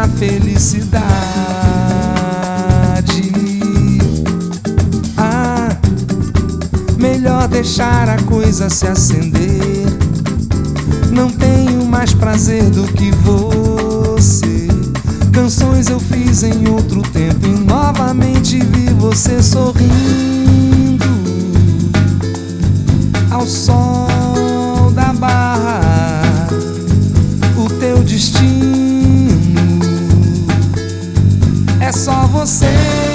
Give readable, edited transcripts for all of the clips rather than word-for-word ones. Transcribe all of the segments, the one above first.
na felicidade. Melhor deixar a coisa se acender. Não tenho mais prazer do que você. Canções eu fiz em outro tempo e novamente vi você sorrindo ao sol da barra. O teu destino é só você.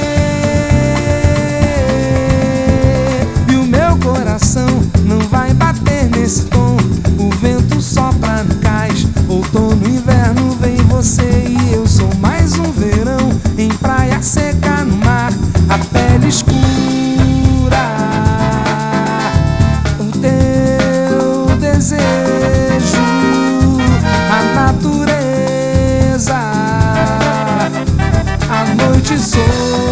E o meu coração não vai bater nesse tom. O vento sopra no cais, outono, inverno, vem você e eu sou mais um verão em praia seca no mar, a pele escura. O teu desejo, a natureza, a noite sou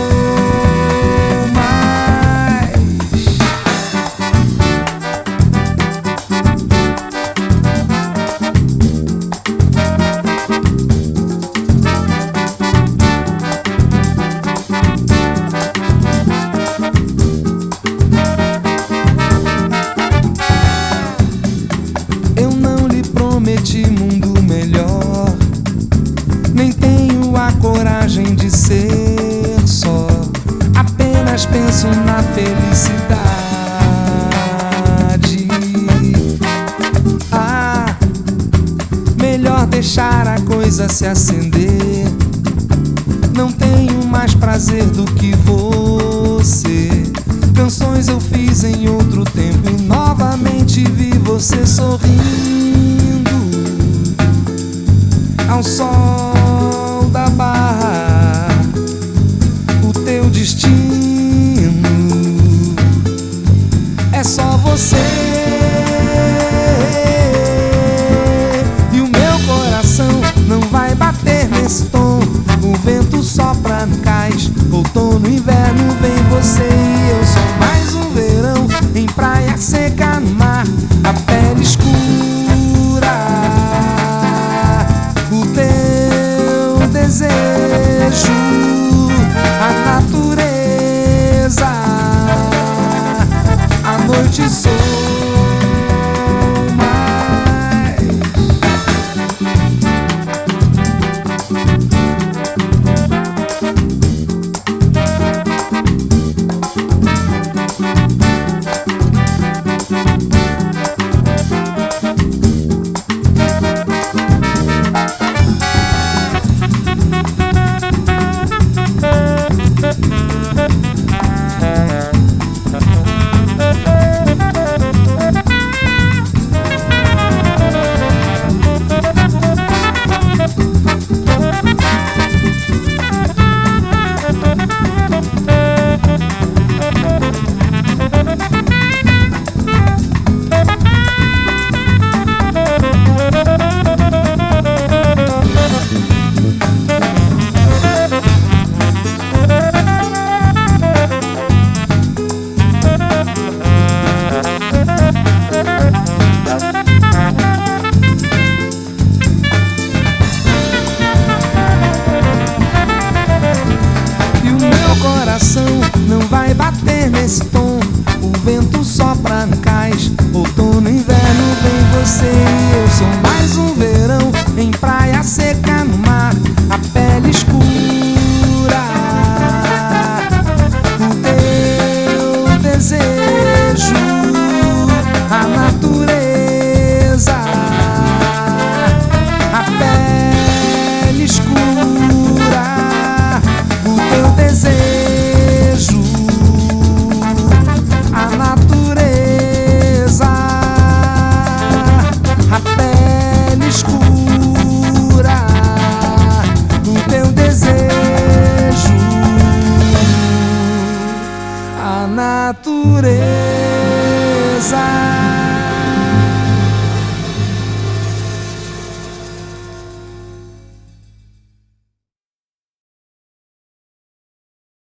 mundo melhor, nem tenho a coragem de ser só. Apenas penso na felicidade. Melhor deixar a coisa se acender. Não tenho mais prazer do que você. Canções eu fiz em outro tempo e novamente vi você sorrindo ao sol da barra. O teu destino é só você. E o meu coração não vai bater nesse tom. O vento sopra no cais, outono, inverno, vem você e eu sou mais um verão em praia seca no mar, a pele escura. Desejo, a natureza, a noite sou